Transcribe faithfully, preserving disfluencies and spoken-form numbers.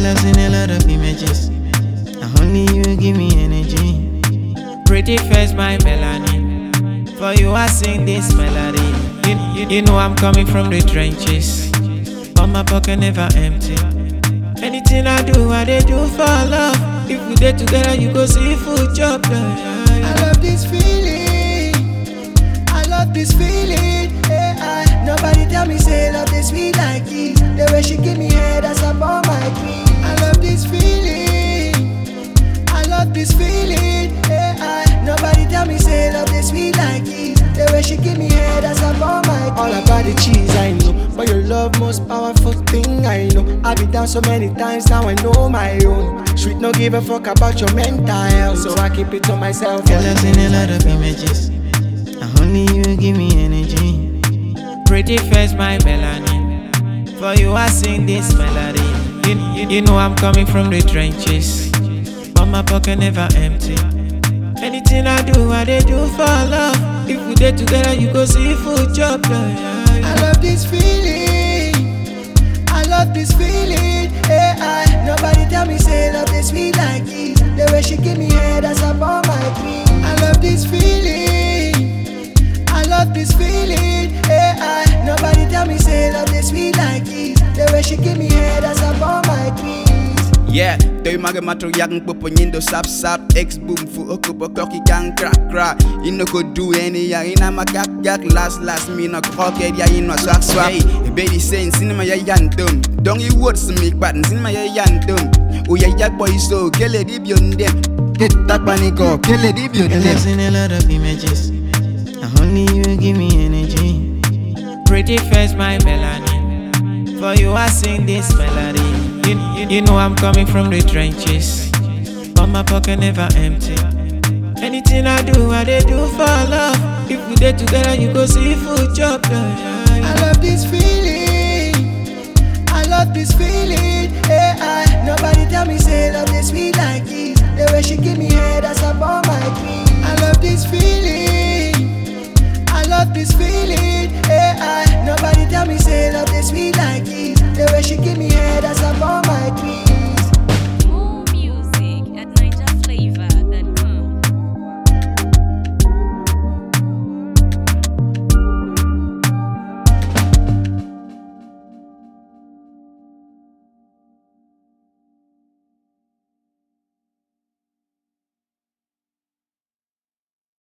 Girl, I've seen a lot of images. Now only you give me energy. Pretty face, my melanin. For you, I sing this melody. You, you, you know I'm coming from the trenches, but my pocket never empty. Anything I do, I dey do for love. If we dey together, you go see food job. I love this feeling. I love this feeling. Hey, I, nobody tell me say love is sweet like this. The way she give me head, that's above my dream. I love this feeling. I love this feeling. Hey, I, nobody tell me say love is sweet like this. The way she give me head, that's above my dream. All about the cheese, I know, but your love most powerful thing, I know. I've been down so many times, now I know my own. Street no give a fuck about your mental health, so I keep it to myself. Girl, I've seen a lot of images. Now only you give me energy. Pretty face, my melanin. For you, I sing this melody. You, you, you know I'm coming from the trenches, but my pocket never empty. Anything I do, I dey do for love. If we dey together, you go see food job. I love this feeling. I love this feeling. Hey, I, nobody tell me say love is sweet like this. The way she give me head, that's above my dream. I love this feeling. I love this feeling. Hey, I, nobody tell me say love is sweet like this. The way she give me head, that's above my dreams. Yeah, doy mage matro yakin popo nyindo sap sap X boom fu okupo koki gang crack crack. You no go do any ya ina magak yak last last me no croquet ya in no swag swag. Hey, baby saying cinema ya yantum. Don't you words to me but cinema ya yantum. Oh ya yak boy so kill it if you them. Get that panico, kill it if you Girl, I've them. seen a lot of images. Now only you give me energy. Pretty face, my melanin. For you, I sing this melody. You, you, you know I'm coming from the trenches, but my pocket never empty. Anything I do, I dey do for love. If we dey together, you go see food job. I love this feeling. I love this feeling. Hey, I, nobody tell me say love is sweet like this. The way she give me head, that's above my dream. I love this feeling. I love this feeling. Hey, I, nobody tell me say love is sweet like this. The way she give me head.